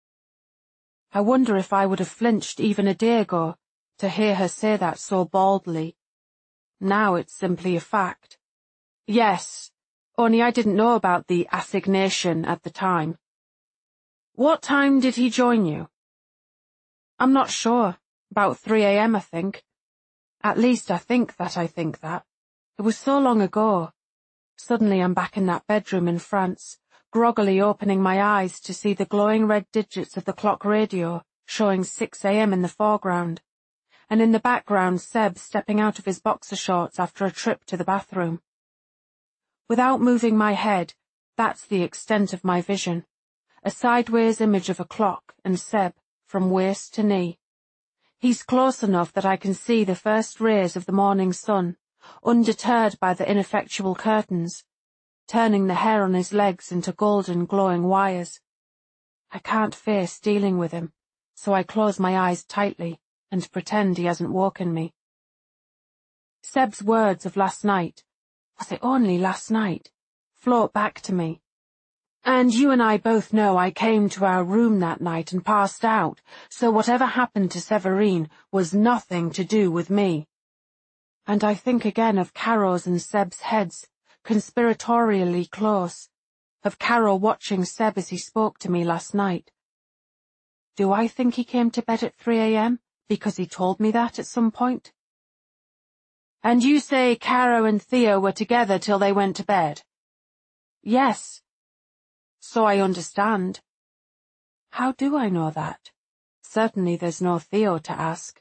I wonder if I would have flinched even a day ago, to hear her say that so baldly. Now it's simply a fact. Yes, only I didn't know about the assignation at the time. What time did he join you? I'm not sure. About three a m, I think. At least I think that I think that. It was so long ago. Suddenly I'm back in that bedroom in France, groggily opening my eyes to see the glowing red digits of the clock radio showing six a m in the foreground, and in the background Seb stepping out of his boxer shorts after a trip to the bathroom. Without moving my head, that's the extent of my vision, a sideways image of a clock and Seb from waist to knee. He's close enough that I can see the first rays of the morning sun, undeterred by the ineffectual curtains, turning the hair on his legs into golden glowing wires. I can't face dealing with him, so I close my eyes tightly and pretend he hasn't woken me. Seb's words of last night, was it only last night, float back to me. And you and I both know I came to our room that night and passed out, so whatever happened to Séverine was nothing to do with me. And I think again of Caro's and Seb's heads, conspiratorially close, of Caro watching Seb as he spoke to me last night. Do I think he came to bed at three a m because he told me that at some point? And you say Caro and Theo were together till they went to bed? Yes. So I understand. How do I know that? Certainly there's no Theo to ask.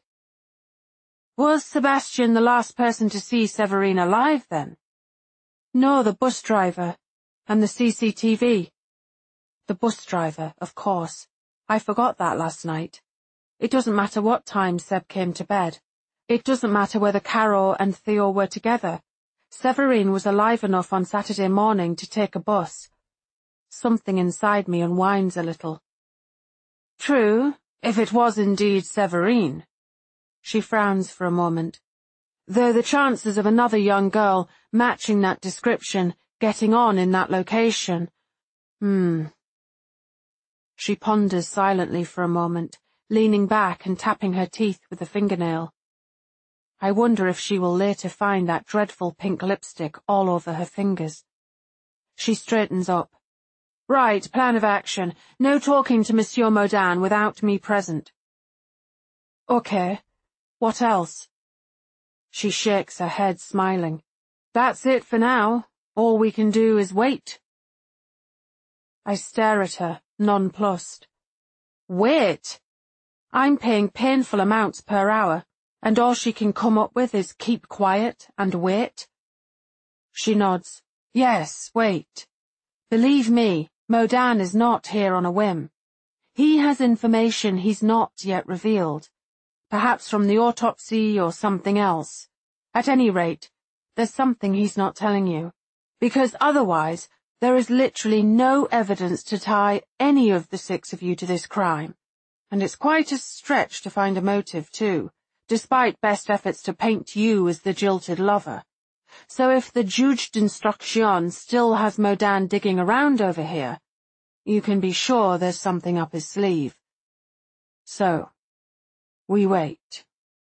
Was Sebastian the last person to see Séverine alive, then? No, the bus driver. And the C C T V. The bus driver, of course. I forgot that last night. It doesn't matter what time Seb came to bed. It doesn't matter whether Caro and Theo were together. Séverine was alive enough on Saturday morning to take a bus. Something inside me unwinds a little. True, if it was indeed Séverine. She frowns for a moment. Though the chances of another young girl matching that description, getting on in that location... Hmm. She ponders silently for a moment, leaning back and tapping her teeth with a fingernail. I wonder if she will later find that dreadful pink lipstick all over her fingers. She straightens up. Right, plan of action. No talking to Monsieur Modan without me present. Okay. What else? She shakes her head, smiling. That's it for now. All we can do is wait. I stare at her, nonplussed. Wait? I'm paying painful amounts per hour, and all she can come up with is keep quiet and wait? She nods. Yes, wait. Believe me, Modan is not here on a whim. He has information he's not yet revealed, perhaps from the autopsy or something else. At any rate, there's something he's not telling you, because otherwise there is literally no evidence to tie any of the six of you to this crime, and it's quite a stretch to find a motive too, despite best efforts to paint you as the jilted lover. So if the juge d'instruction still has Modan digging around over here, you can be sure there's something up his sleeve. So, we wait.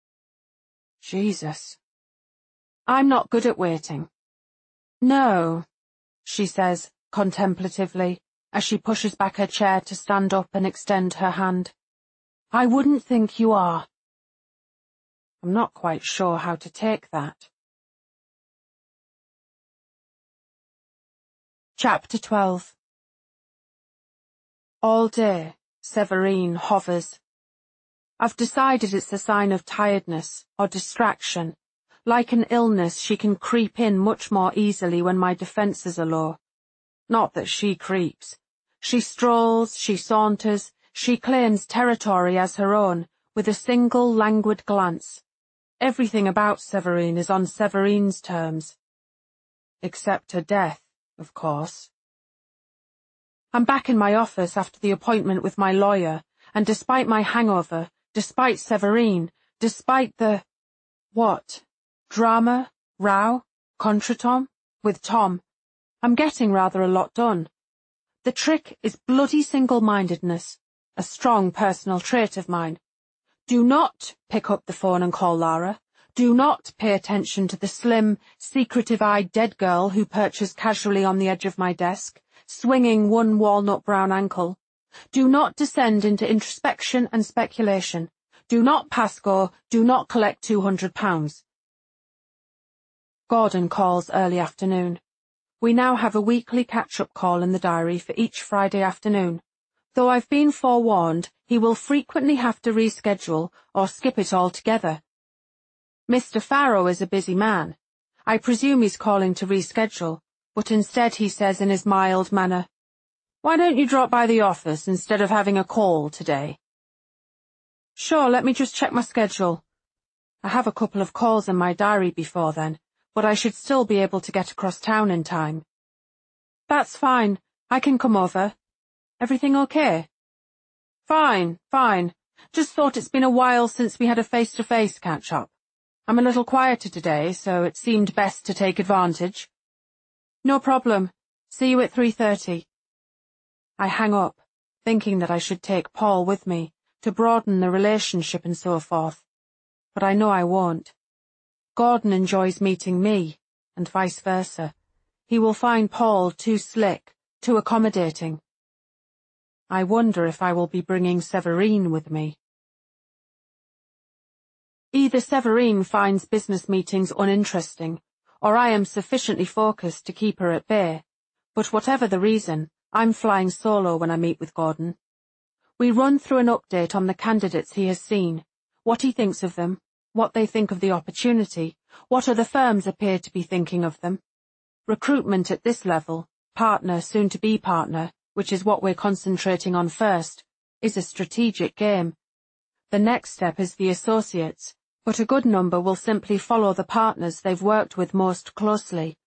Jesus. I'm not good at waiting. No, she says, contemplatively, as she pushes back her chair to stand up and extend her hand. I wouldn't think you are. I'm not quite sure how to take that. Chapter twelve. All day, Séverine hovers. I've decided it's a sign of tiredness or distraction. Like an illness, she can creep in much more easily when my defences are low. Not that she creeps. She strolls, she saunters, she claims territory as her own, with a single languid glance. Everything about Séverine is on Séverine's terms. Except her death, of course. I'm back in my office after the appointment with my lawyer, and despite my hangover, despite Séverine, despite the... what? Drama? Row? Contretemps? With Tom. I'm getting rather a lot done. The trick is bloody single-mindedness, a strong personal trait of mine. Do not pick up the phone and call Lara. Do not pay attention to the slim, secretive-eyed dead girl who perches casually on the edge of my desk, swinging one walnut-brown ankle. Do not descend into introspection and speculation. Do not pass go, do not collect two hundred pounds. Gordon calls early afternoon. We now have a weekly catch-up call in the diary for each Friday afternoon. Though I've been forewarned, he will frequently have to reschedule or skip it altogether. Mister Farrow is a busy man. I presume he's calling to reschedule, but instead he says in his mild manner, "Why don't you drop by the office instead of having a call today?" Sure, let me just check my schedule. I have a couple of calls in my diary before then, but I should still be able to get across town in time. That's fine, I can come over. Everything okay? Fine, fine. Just thought it's been a while since we had a face-to-face catch-up. I'm a little quieter today, so it seemed best to take advantage. No problem. See you at three thirty. I hang up, thinking that I should take Paul with me, to broaden the relationship and so forth. But I know I won't. Gordon enjoys meeting me, and vice versa. He will find Paul too slick, too accommodating. I wonder if I will be bringing Severine with me. Either Severine finds business meetings uninteresting, or I am sufficiently focused to keep her at bay, but whatever the reason, I'm flying solo when I meet with Gordon. We run through an update on the candidates he has seen, what he thinks of them, what they think of the opportunity, what other firms appear to be thinking of them. Recruitment at this level, partner, soon-to-be partner, which is what we're concentrating on first, is a strategic game. The next step is the associates, but a good number will simply follow the partners they've worked with most closely.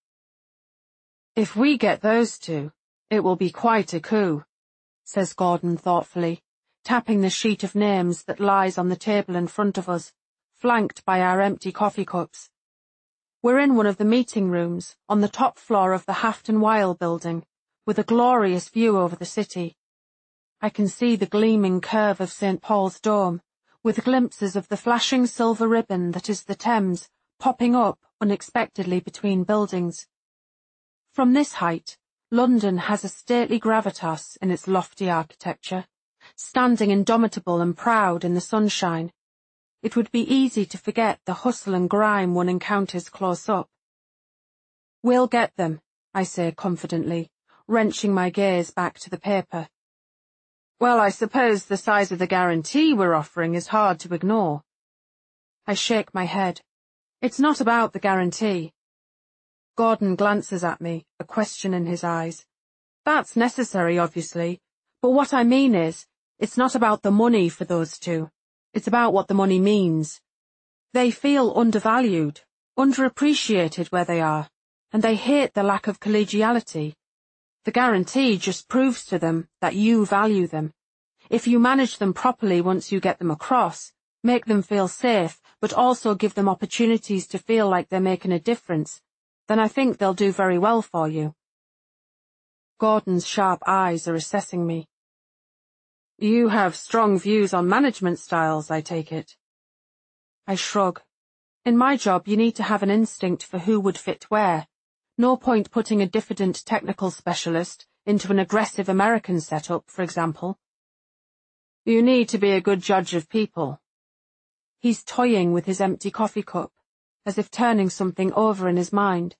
If we get those two, it will be quite a coup, says Gordon thoughtfully, tapping the sheet of names that lies on the table in front of us, flanked by our empty coffee cups. We're in one of the meeting rooms, on the top floor of the Hafton Weil building, with a glorious view over the city. I can see the gleaming curve of Saint Paul's Dome, with glimpses of the flashing silver ribbon that is the Thames popping up unexpectedly between buildings. From this height, London has a stately gravitas in its lofty architecture, standing indomitable and proud in the sunshine. It would be easy to forget the hustle and grime one encounters close up. We'll get them, I say confidently, wrenching my gaze back to the paper. Well, I suppose the size of the guarantee we're offering is hard to ignore. I shake my head. It's not about the guarantee. Gordon glances at me, a question in his eyes. That's necessary, obviously, but what I mean is, it's not about the money for those two. It's about what the money means. They feel undervalued, underappreciated where they are, and they hate the lack of collegiality. The guarantee just proves to them that you value them. If you manage them properly once you get them across, make them feel safe, but also give them opportunities to feel like they're making a difference, then I think they'll do very well for you. Gordon's sharp eyes are assessing me. You have strong views on management styles, I take it. I shrug. In my job, you need to have an instinct for who would fit where. No point putting a diffident technical specialist into an aggressive American setup, for example. You need to be a good judge of people. He's toying with his empty coffee cup, as if turning something over in his mind.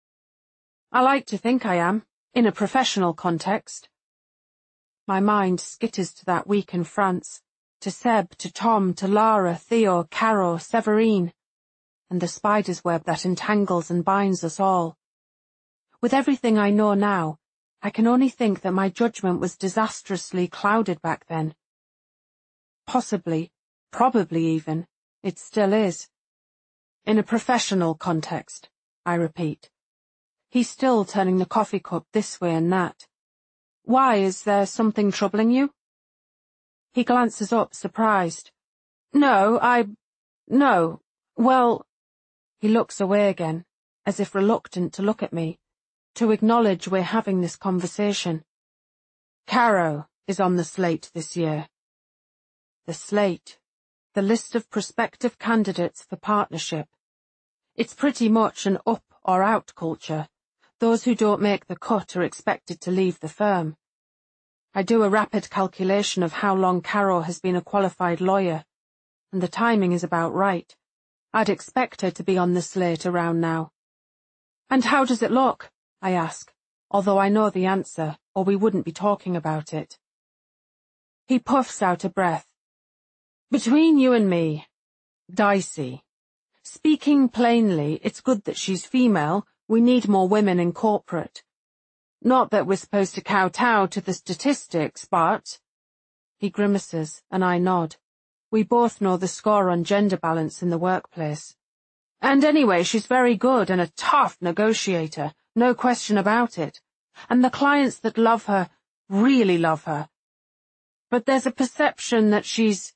I like to think I am, in a professional context. My mind skitters to that week in France, to Seb, to Tom, to Lara, Theo, Caro, Severine, and the spider's web that entangles and binds us all. With everything I know now, I can only think that my judgment was disastrously clouded back then. Possibly, probably even, it still is. In a professional context, I repeat. He's still turning the coffee cup this way and that. Why, is there something troubling you? He glances up, surprised. No, I... no, well... He looks away again, as if reluctant to look at me, to acknowledge we're having this conversation. Caro is on the slate this year. The slate, the list of prospective candidates for partnership. It's pretty much an up or out culture. Those who don't make the cut are expected to leave the firm. I do a rapid calculation of how long Caro has been a qualified lawyer, and the timing is about right. I'd expect her to be on the slate around now. And how does it look? I ask, although I know the answer, or we wouldn't be talking about it. He puffs out a breath. Between you and me, dicey. Speaking plainly, it's good that she's female. We need more women in corporate. Not that we're supposed to kowtow to the statistics, but... He grimaces, and I nod. We both know the score on gender balance in the workplace. And anyway, she's very good and a tough negotiator, no question about it. And the clients that love her really love her. But there's a perception that she's...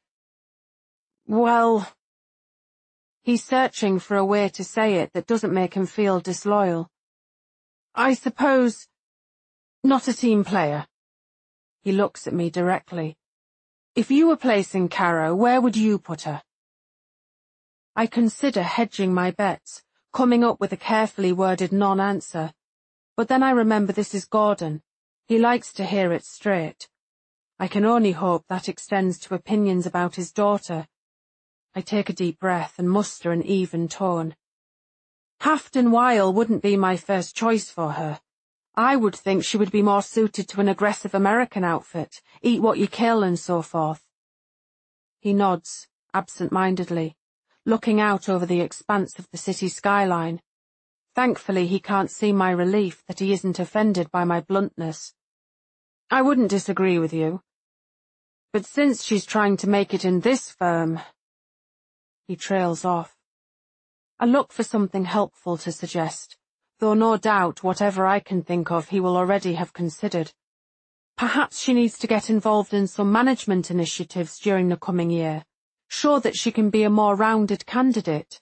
well... He's searching for a way to say it that doesn't make him feel disloyal. I suppose... not a team player. He looks at me directly. If you were placing Caro, where would you put her? I consider hedging my bets, coming up with a carefully worded non-answer. But then I remember this is Gordon. He likes to hear it straight. I can only hope that extends to opinions about his daughter. I take a deep breath and muster an even tone. Hafton Weil wouldn't be my first choice for her. I would think she would be more suited to an aggressive American outfit, eat what you kill and so forth. He nods, absent-mindedly, looking out over the expanse of the city skyline. Thankfully he can't see my relief that he isn't offended by my bluntness. I wouldn't disagree with you. But since she's trying to make it in this firm... He trails off. I look for something helpful to suggest, though no doubt whatever I can think of he will already have considered. Perhaps she needs to get involved in some management initiatives during the coming year, sure that she can be a more rounded candidate.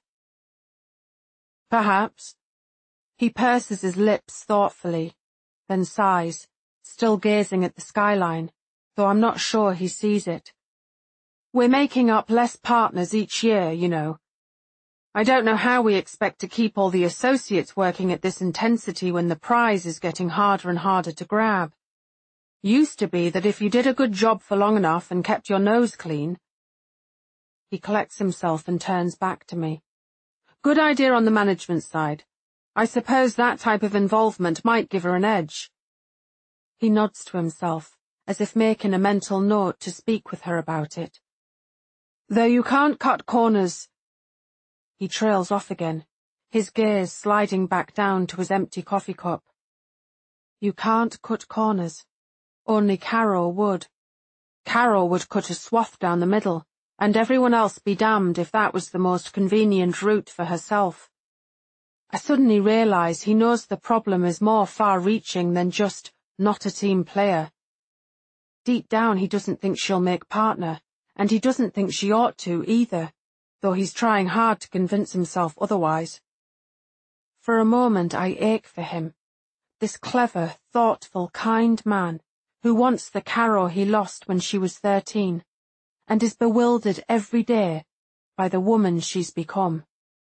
Perhaps. He purses his lips thoughtfully, then sighs, still gazing at the skyline, though I'm not sure he sees it. We're making up less partners each year, you know. I don't know how we expect to keep all the associates working at this intensity when the prize is getting harder and harder to grab. Used to be that if you did a good job for long enough and kept your nose clean... He collects himself and turns back to me. Good idea on the management side. I suppose that type of involvement might give her an edge. He nods to himself, as if making a mental note to speak with her about it. Though you can't cut corners... He trails off again, his gaze sliding back down to his empty coffee cup. You can't cut corners. Only Caro would. Caro would cut a swath down the middle, and everyone else be damned if that was the most convenient route for herself. I suddenly realize he knows the problem is more far-reaching than just not a team player. Deep down he doesn't think she'll make partner, and he doesn't think she ought to either, though he's trying hard to convince himself otherwise. For a moment I ache for him, this clever, thoughtful, kind man who wants the Caro he lost when she was thirteen, and is bewildered every day by the woman she's become.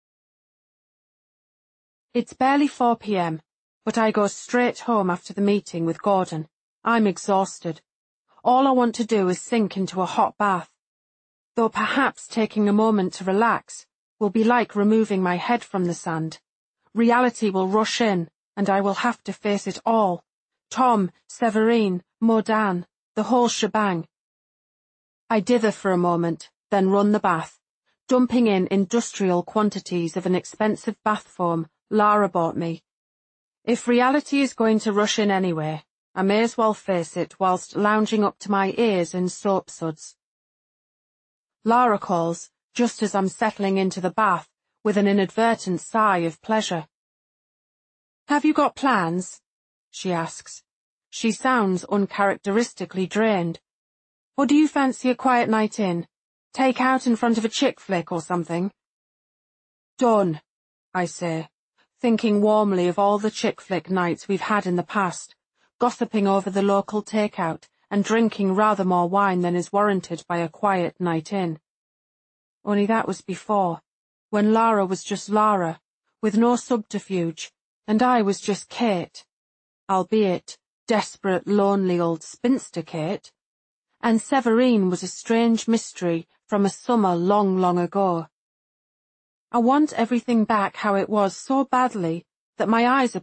It's barely four p m, but I go straight home after the meeting with Gordon. I'm exhausted. All I want to do is sink into a hot bath, though perhaps taking a moment to relax will be like removing my head from the sand. Reality will rush in, and I will have to face it all. Tom, Severine, Modan, the whole shebang. I dither for a moment, then run the bath, dumping in industrial quantities of an expensive bath foam Lara bought me. If reality is going to rush in anyway, I may as well face it whilst lounging up to my ears in soap suds. Lara calls, just as I'm settling into the bath, with an inadvertent sigh of pleasure. Have you got plans? She asks. She sounds uncharacteristically drained. Or do you fancy a quiet night in? Take out in front of a chick flick or something? Done, I say, thinking warmly of all the chick flick nights we've had in the past, gossiping over the local takeout and drinking rather more wine than is warranted by a quiet night in. Only that was before, when Lara was just Lara, with no subterfuge, and I was just Kate, albeit desperate, lonely old spinster Kate, and Severine was a strange mystery from a summer long, long ago. I want everything back how it was so badly that my eyes are